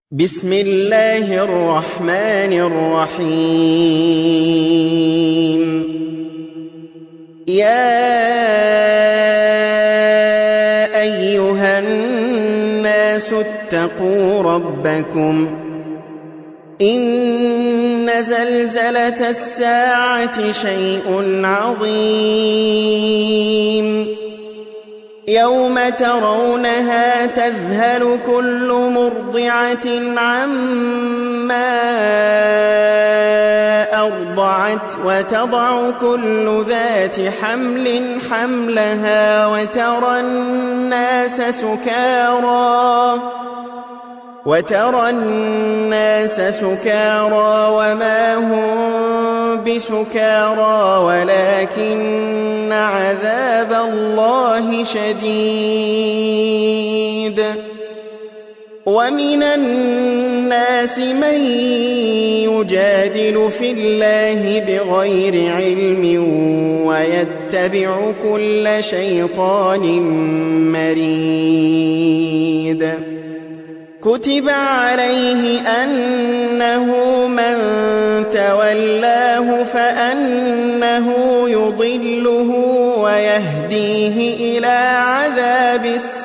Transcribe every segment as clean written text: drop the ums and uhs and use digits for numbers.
بسم الله الرحمن الرحيم يا أيها الناس اتقوا ربكم إن زلزلة الساعة شيء عظيم يوم ترونها تذهل كل مرضعة عما أرضعت وتضع كل ذات حمل حملها وترى الناس سكارى وما هم بسكارى ولكن عذاب الله شديد ومن الناس من يجادل في الله بغير علم ويتبع كل شيطان مريد كتب عليه أنه من تولاه فأنه يضله ويهديه إلى عذاب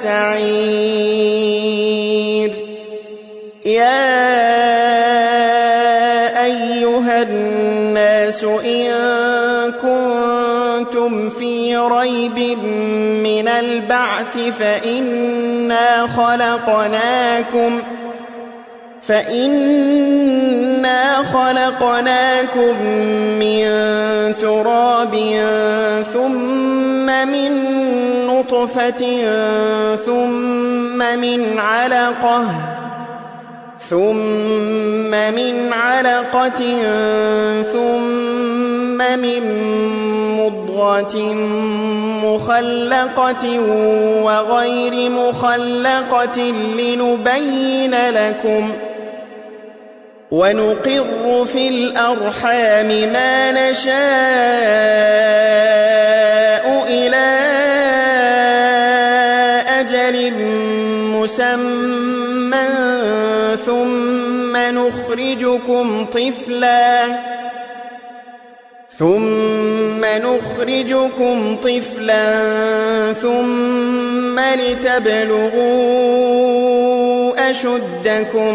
السعير يا أيها الناس إن كنتم في ريب من البعث فإنا خلقناكم من تراب ثم من نطفة ثم من علقة ثم من مضغة مخلقة وغير مخلقة لنبين لكم ونقر في الأرحام ما نشاء إلى أجل مسمى ثم نخرجكم طفلا ثم لتبلغوا أشدكم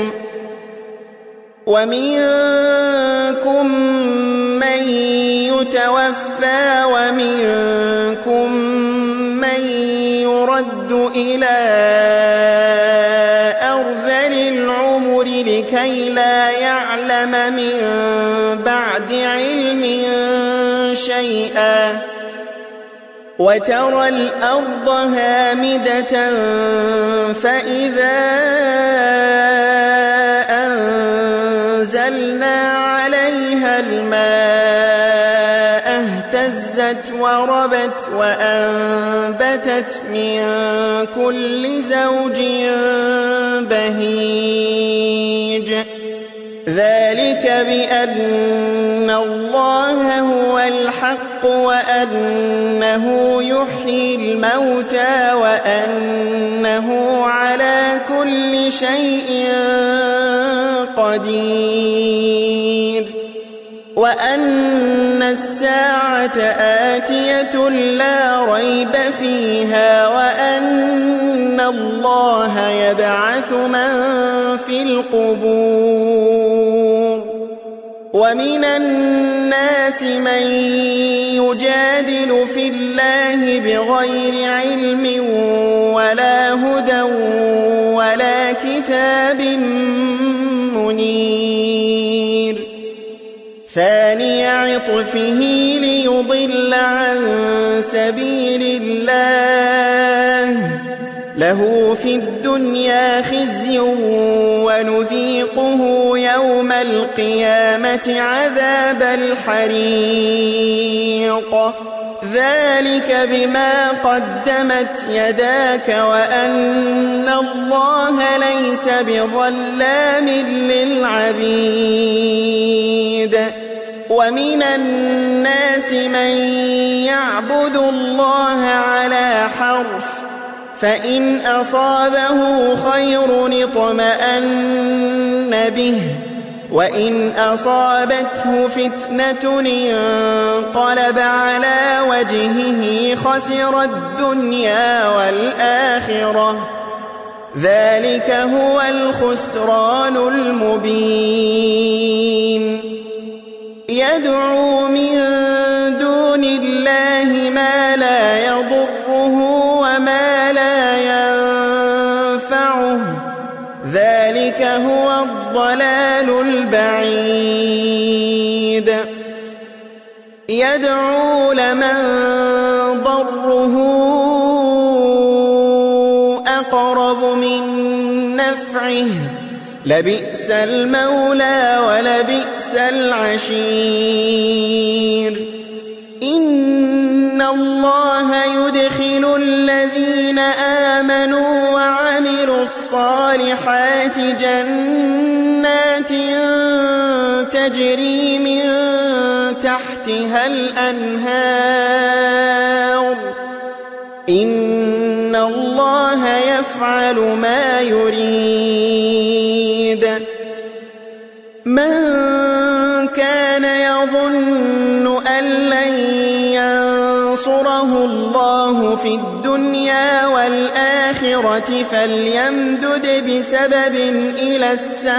ومنكم من يتوفى ومنكم من يرد إلى أرذل العمر لكي لا يعلم من بعد علم شيئا وترى الأرض هامدة فإذا أنزلنا عليها الماء اهتزت وربت وأنبتت من كل زوج بهيج ذلك بأن الله هو الحق وأنه يحيي الموتى وأنه على كل شيء قدير وأن الساعة آتية لا ريب فيها وأن الله يبعث من في القبور ومن الناس من يجادل في الله بغير علم ولا هدى ولا كتاب منير ثاني عطفه ليضل عن سبيل الله له في الدنيا خزي ونذيقه يوم القيامة عذاب الحريق ذلك بما قدمت يداك وأن الله ليس بظلام للعبيد ومن الناس من يعبد الله على حرف فإن أصابه خير اطمأن به وإن أصابته فتنة انقلب على وجهه خسر الدنيا والآخرة ذلك هو الخسران المبين يدعو من دون الله ما لا يضره وما لا ينفعه ذلك هو الضلال البعيد يدعو لمن ضره أقرب من نفعه لبئس المولى ولبئس العشير إن الله يدخل الذين آمنوا وعملوا الصالحات جنات تجري من تحتها الأنهار إن الله يفعل ما يريد من كان يظن أن لن ينصره الله في الدنيا والآخرة فليمدد بسبب إلى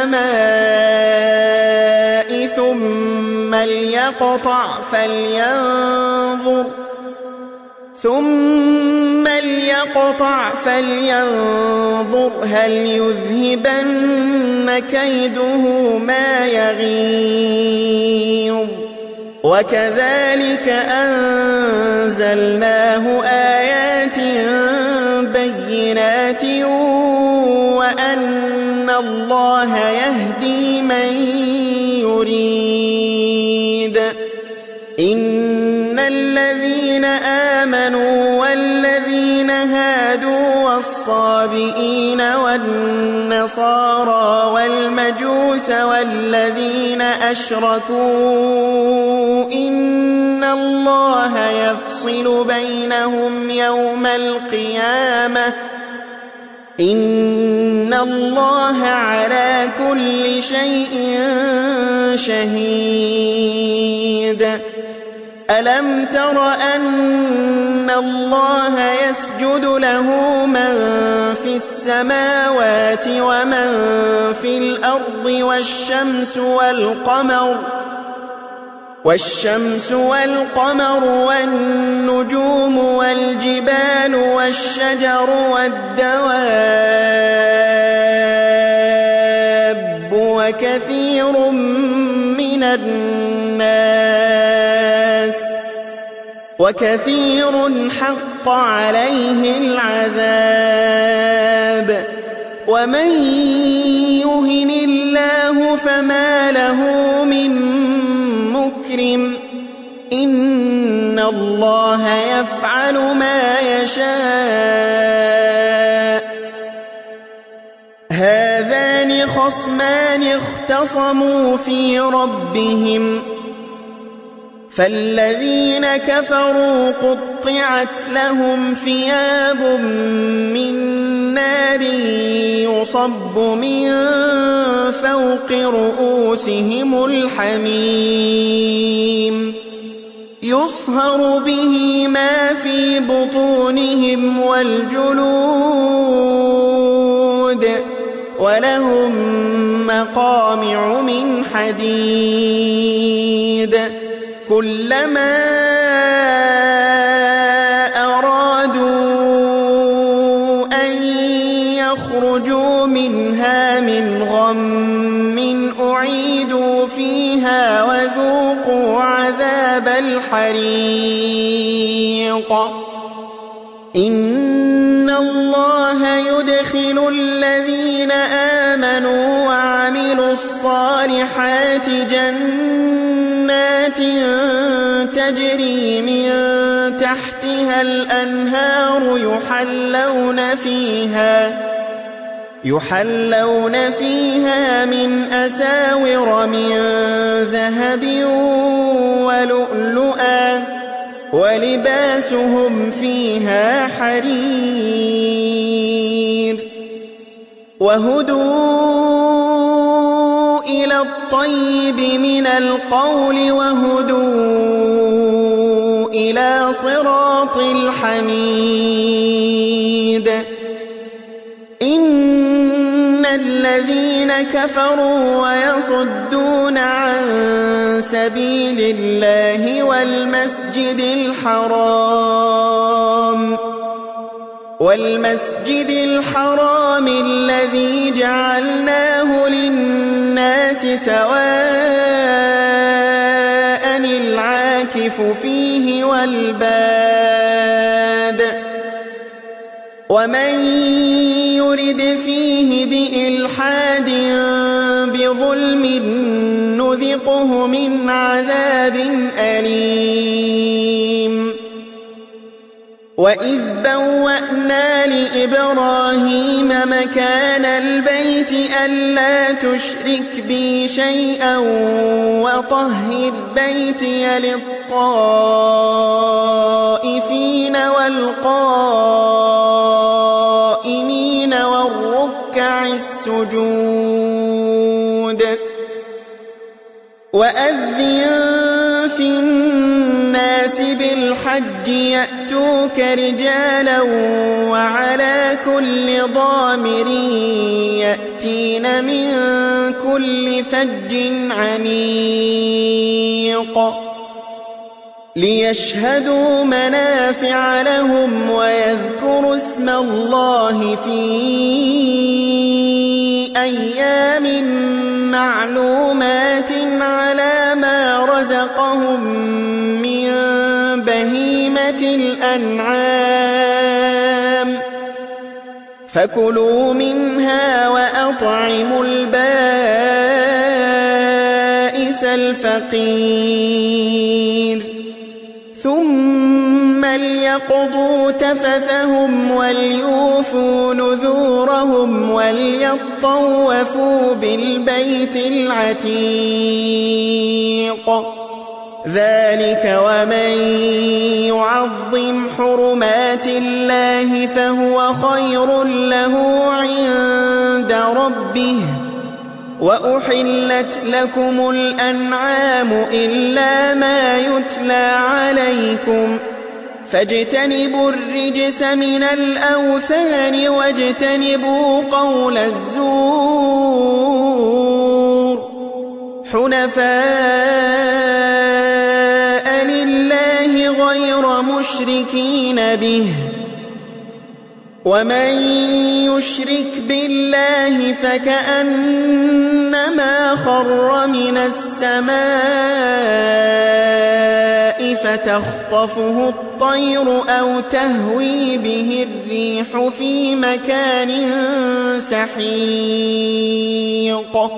السماء ثم ليقطع فلينظر هل يذهبن كيده ما يغيظ وكذلك أنزلناه آيات بينات وأن الله يهدي من يريد إن الذين آمنوا والذين هادوا والصابئين والنصارى والمجوس والذين أشركوا إن الله يفصل بينهم يوم القيامة إن الله على كل شيء شهيد ألم تر أن الله يسجد له من في السماوات ومن في الأرض والشمس والقمر والنجوم والجبال والشجر والدواب وكثير من الناس وكثير حق عليه العذاب ومن يهن الله فما له من مكرم إن الله يفعل ما يشاء هذان خصمان اختصموا في ربهم فالذين كفروا قطعت لهم ثياب من نار يصب من فوق رؤوسهم الحميم يصهر به ما في بطونهم والجلود ولهم مقامع من حديد كلما أرادوا أن يخرجوا منها من غم أعيدوا فيها وذوقوا عذاب الحريق إن الله يدخل الذين آمنوا وعملوا الصالحات جنات تجري من تحتها الأنهار يحلون فيها من أساور من ذهب ولؤلؤا ولباسهم فيها حرير وهدوا الطيب من القول وهدوا إلى صراط الحميد إن الذين كفروا ويصدون عن سبيل الله والمسجد الحرام الذي جعلناه للناس سواء العاكف فيه والباد ومن يرد فيه بإلحاد بظلم نذقه من عذاب أليم وإذ بوأنا لإبراهيم مكان البيت ألا تشرك بي شيئا وطهر بيتي للطائفين والقائمين والركع السجود وأذن في الناس بالحج يأتوك رجالا وعلى كل ضامر يأتين من كل فج عميق ليشهدوا منافع لهم ويذكروا اسم الله في أيام معلومات على ما رزقهم من بهيمة الأنعام فكلوا منها وأطعموا البائس الفقير ثم ليقضوا تفثهم وليوفوا نذورهم وليطوفوا بالبيت العتيق ذلك ومن يعظم حرمات الله فهو خير له عند ربه وأحلت لكم الأنعام إلا ما يتلى عليكم فاجتنبوا الرجس من الأوثان واجتنبوا قول الزور حنفاء لله غير مشركين به ومن يشرك بالله فكأنما خر من السماء فتخطفه الطير أو تهوي به الريح في مكان سحيق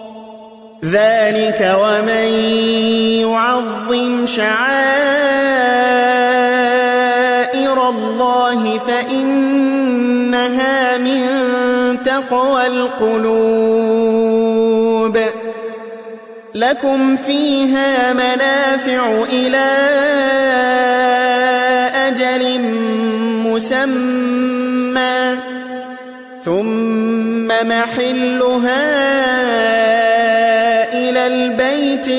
ذلك ومن يعظم شعائر الله فإنها من تقوى القلوب لكم فيها منافع إلى أجل مسمى ثم محلها إلى البيت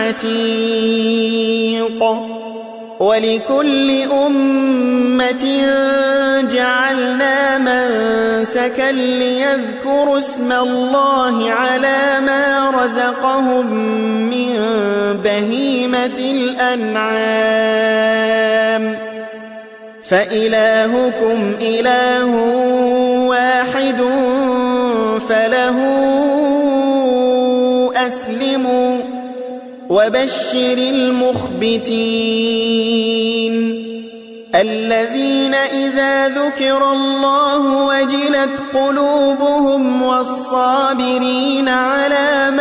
العتيق ولكل أمة جعلنا منسكا ليذكروا اسم الله على ما رزقهم من بهيمة الأنعام فإلهكم إله واحد فله أسلموا وبشر المخبتين الذين إذا ذكر الله وجلت قلوبهم والصابرين على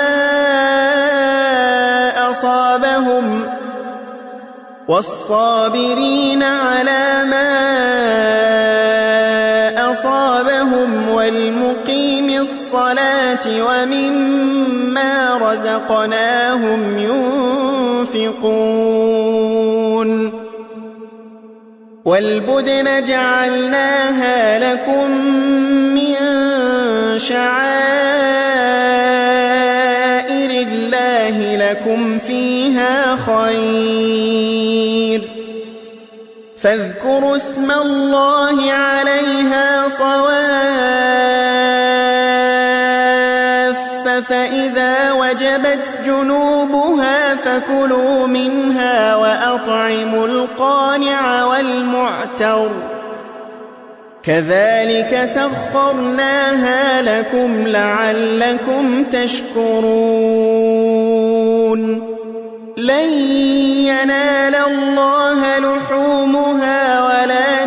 ما أصابهم والمقيم الصلاة ومما رزقناهم ينفقون والبدن جعلناها لكم من شعائر لكم فيها خير فاذكروا اسم الله عليها صواف فإذا وجبت جنوبها فكلوا منها وأطعموا القانع والمعتر كذلك سخرناها لكم لعلكم تشكرون لن ينال الله لحومها ولا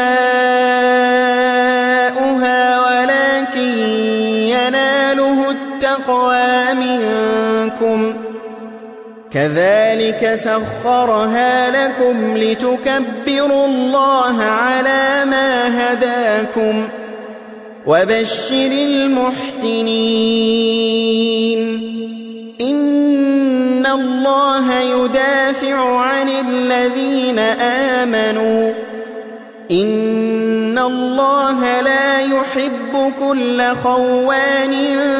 دماؤها ولكن يناله التقوى منكم كذلك سخرها لكم لتكبروا الله على ما هداكم وبشر المحسنين إن الله يدافع عن الذين آمنوا إن الله لا يحب كل خوان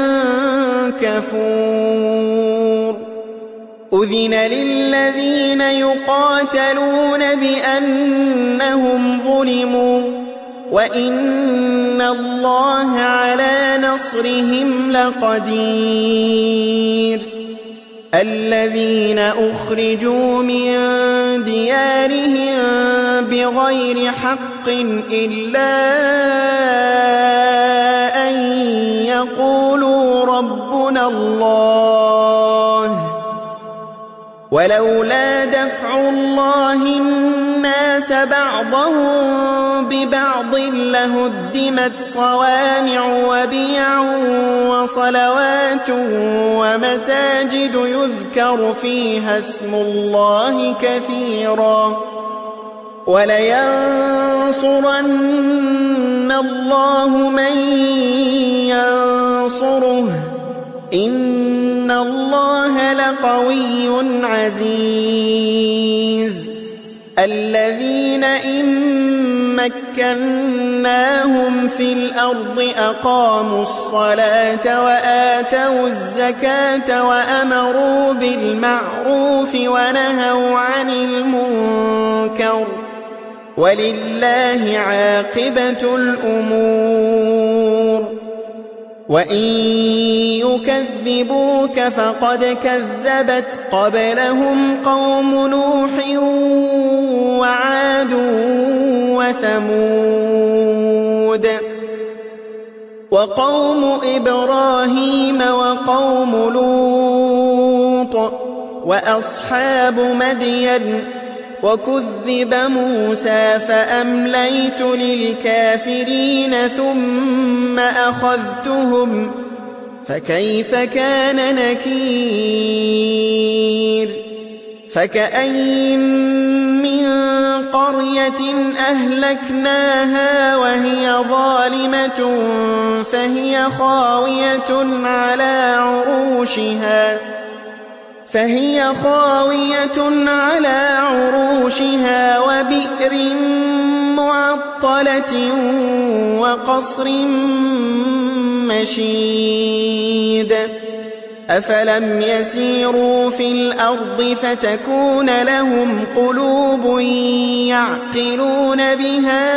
كفور أذن للذين يقاتلون بأنهم ظلموا وإن الله على نصرهم لقدير الذين أخرجوا من ديارهم بغير حق إلا أن يقولوا ربنا الله ولولا دفع الله الناس بعضهم ببعض لهدمت صوامع وبيع وصلوات ومساجد يذكر فيها اسم الله كثيرا ولينصرن الله من ينصره إن الله لقوي عزيز الذين إن مكناهم في الأرض أقاموا الصلاة وآتوا الزكاة وأمروا بالمعروف ونهوا عن المنكر ولله عاقبة الأمور وإن يكذبوك فقد كذبت قبلهم قوم نوح وعاد وثمود وقوم إبراهيم وقوم لوط وأصحاب مدين وكذب موسى فأمليت للكافرين ثم أخذتهم فكيف كان نكير فكأين من قرية أهلكناها وهي ظالمة فهي خاوية على عروشها وبئر معطلة وقصر مشيد أفلم يسيروا في الأرض فتكون لهم قلوب يعقلون بها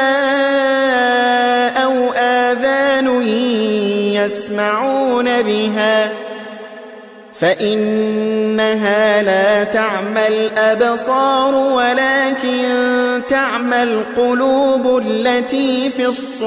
أو آذان يسمعون بها فإنها لا تعمى الأبصار ولكن تعمى القلوب التي في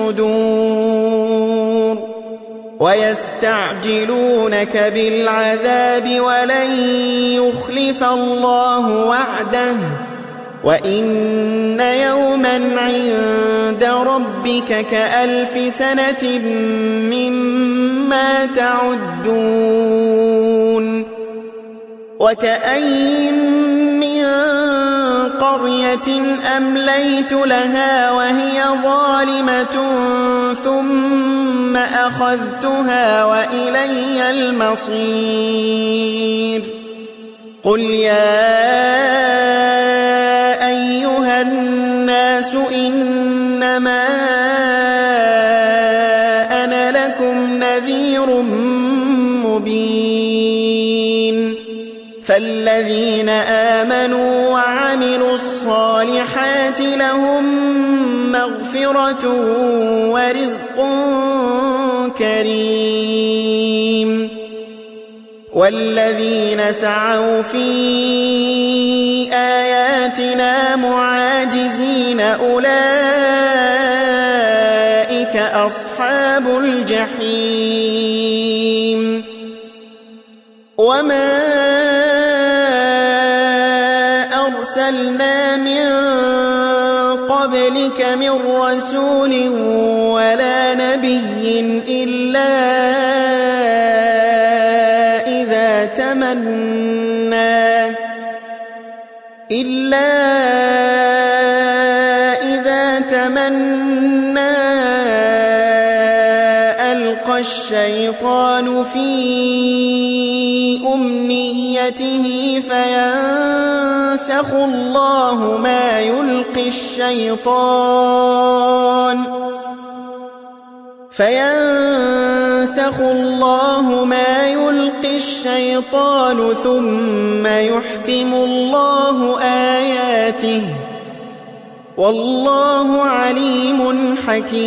الصدور ويستعجلونك بالعذاب ولن يخلف الله وعده وإن يوما عند ربك كألف سنة مما تعدون وكأين من قرية أمليت لها وهي ظالمة ثم أخذتها وإلي المصير قل يا أيها الناس إنما أنا لكم نذير مبين فالذين آمنوا وعملوا الصالحات لهم مغفرة ورزق كريم والذين سعوا في آياتنا معاجزين أولئك أصحاب الجحيم وما أرسلنا من قبلك من رسول ولا نبي إلا إذا تمنى ألقى الشيطان في أمنيته فينسخ الله ما يلقي الشيطان ثم يحكم الله آياته والله عليم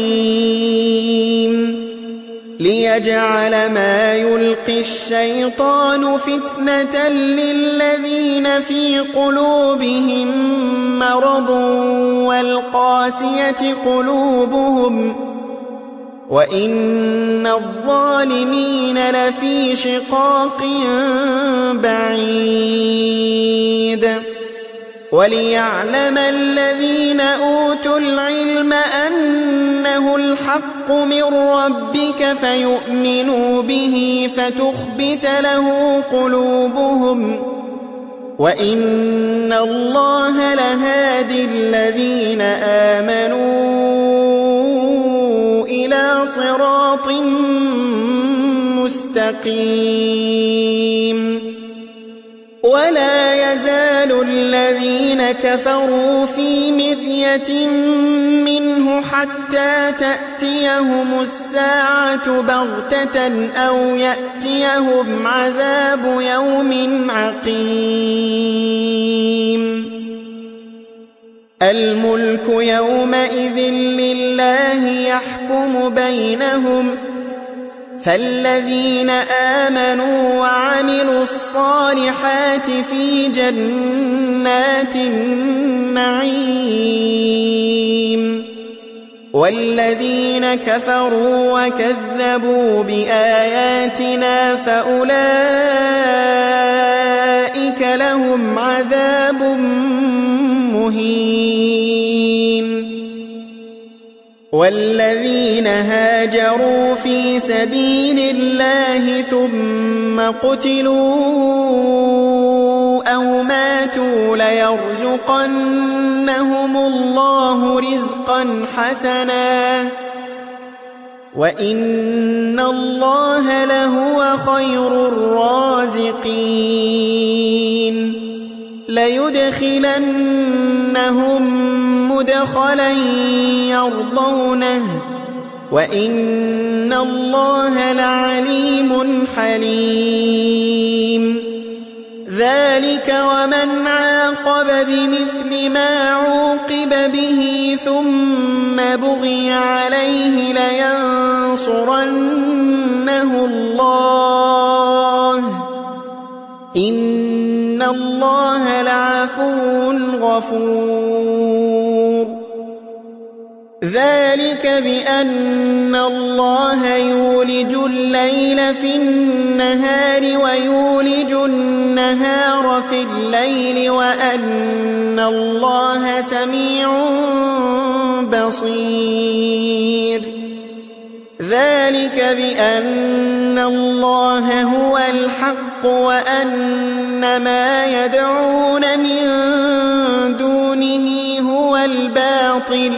حكيم ليجعل ما يلقي الشيطان فتنة للذين في قلوبهم مرض والقاسية قلوبهم وإن الظالمين لفي شقاق بعيد وليعلم الذين أوتوا العلم أنه الحق من ربك فيؤمنوا به فتخبت له قلوبهم وإن الله لهادي الذين آمنوا إلى صراط مستقيم ولا يزال الذين كفروا في مرية منه حتى تأتيهم الساعة بغتة أو يأتيهم عذاب يوم عقيم الملك يومئذ لله يحكم بينهم فالذين آمنوا وعملوا الصالحات في جنات النعيم والذين كفروا وكذبوا بآياتنا فأولئك لهم عذاب مهين والذين هاجروا في سبيل الله ثم قتلوا أو ماتوا ليرزقنهم الله رزقا حسنا وإن الله لهو خير الرازقين ليدخلنهم مدخلا يرضونه وإن الله لعليم حليم ذلك ومن عاقب بمثل ما عوقب به ثم بغي عليه لينصرنه الله إن الله لعفو غفور ذلك بأن الله يولج الليل في النهار ويولج النهار في الليل وأن الله سميع بصير ذلك بأن الله هو الحق وأن ما يدعون من دونه هو الباطل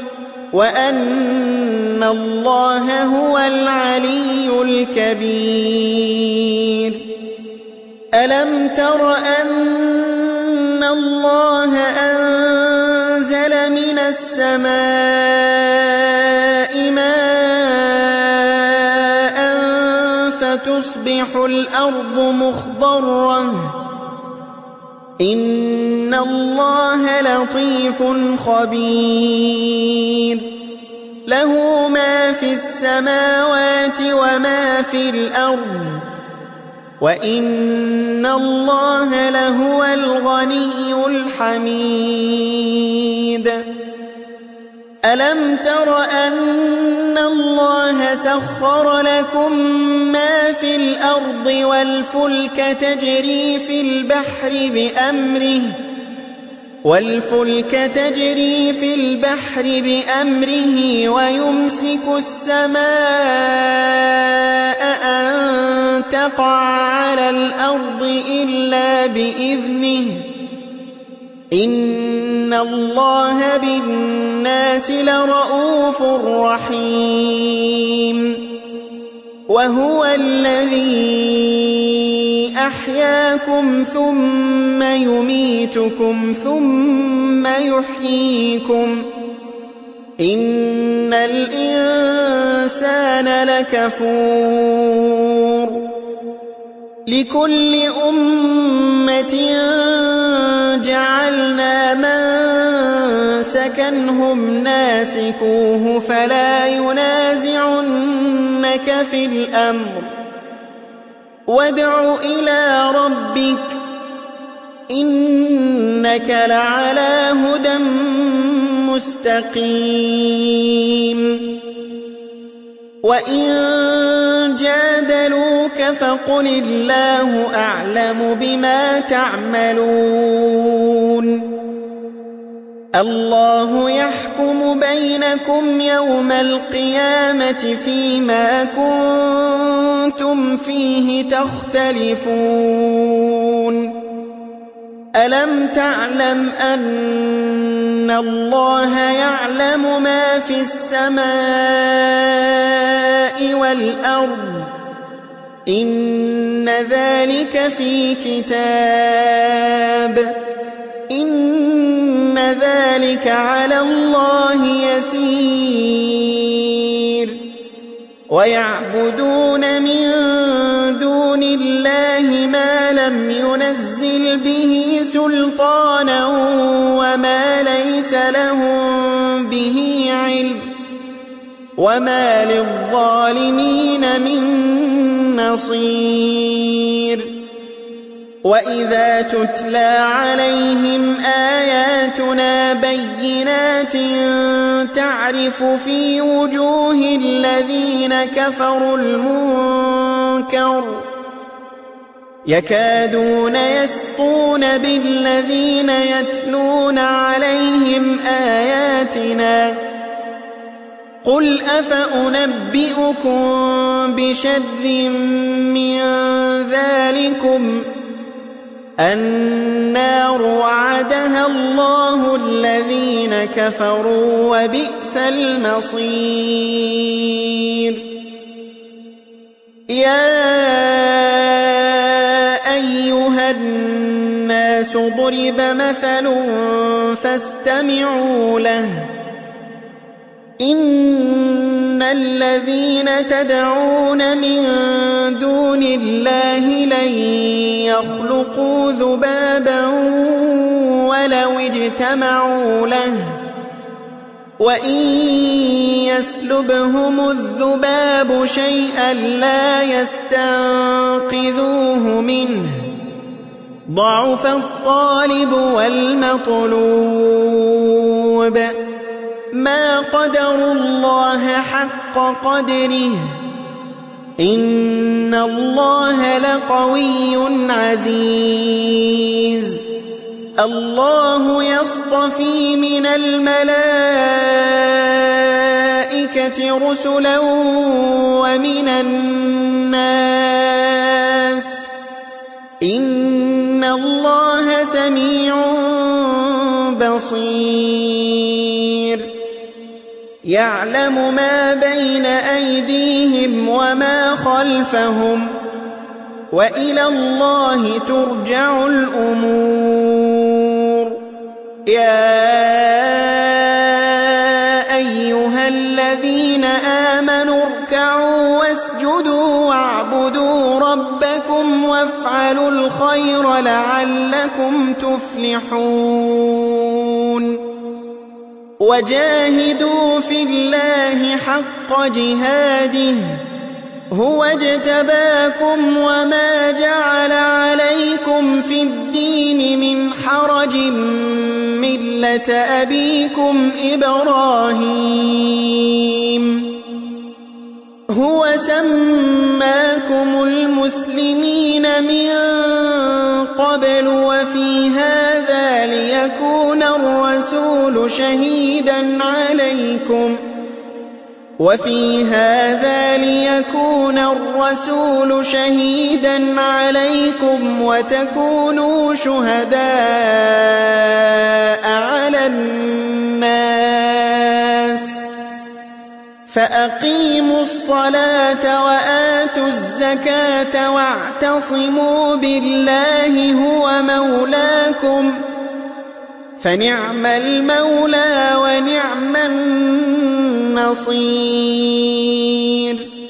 وأن الله هو العلي الكبير ألم تر أن الله أنزل من السماء ماء فتصبح الأرض مخضرة إن الله لطيف خبير له ما في السماوات وما في الأرض وإن الله لهو الغني الحميد ألم تر أن الله سخر لكم ما في الأرض والفلك تجري في البحر بأمره ويمسك السماء أن تقع على الأرض إلا بإذنه إن الله بالناس لرءوف رحيم وهو الذي أحياكم ثم يميتكم ثم يحييكم إن الإنسان لكفور لكل أمة جعلنا منسكنهم ناسكوه فلا ينازعنك في الأمر وادع إلى ربك إنك لعلى هدى مستقيم وإن جادلوك فقل الله أعلم بما تعملون الله يحكم بينكم يوم القيامة فيما كنتم فيه تختلفون ألم تعلم أن الله يعلم ما في السماء والأرض إن ذلك في كتاب إن ذلك على الله يسير ويعبدون من دون الله ما لم ينزل به سلطانا وما ليس لهم به علم وما للظالمين من نصير وإذا تتلى عليهم آياتنا بينات تعرف في وجوه الذين كفروا المنكر يكادون يسطون بالذين يتلون عليهم آياتنا قل أفأنبئكم بشر من ذلكم النار وعدها الله الذين كفروا وبئس المصير يا أيها الناس ضرب مثل فاستمعوا له إن الذين تدعون من دون الله لن يخلقوا ذبابا ولو اجتمعوا له وإن يسلبهم الذباب شيئا لا يستنقذوه منه ضعف الطالب والمطلوب ما قدروا الله حق قدره إن الله لقوي عزيز الله يصطفي من الملائكة رسلا ومن الناس إن الله سميع بصير يعلم ما بين أيديهم وما خلفهم وإلى الله ترجع الأمور يا أيها الذين آمنوا اركعوا واسجدوا واعبدوا ربكم لكم وافعلوا الخير لعلكم تفلحون وجاهدوا في الله حق جهاده هو اجتباكم وما جعل عليكم في الدين من حرج ملة أبيكم إبراهيم هو سماكم المسلمين من قبل وفي هذا ليكون الرسول شهيدا عليكم وتكونوا شهداء على الناس فأقيموا الصلاة وآتوا الزكاة واعتصموا بالله هو مولاكم فنعم المولى ونعم النصير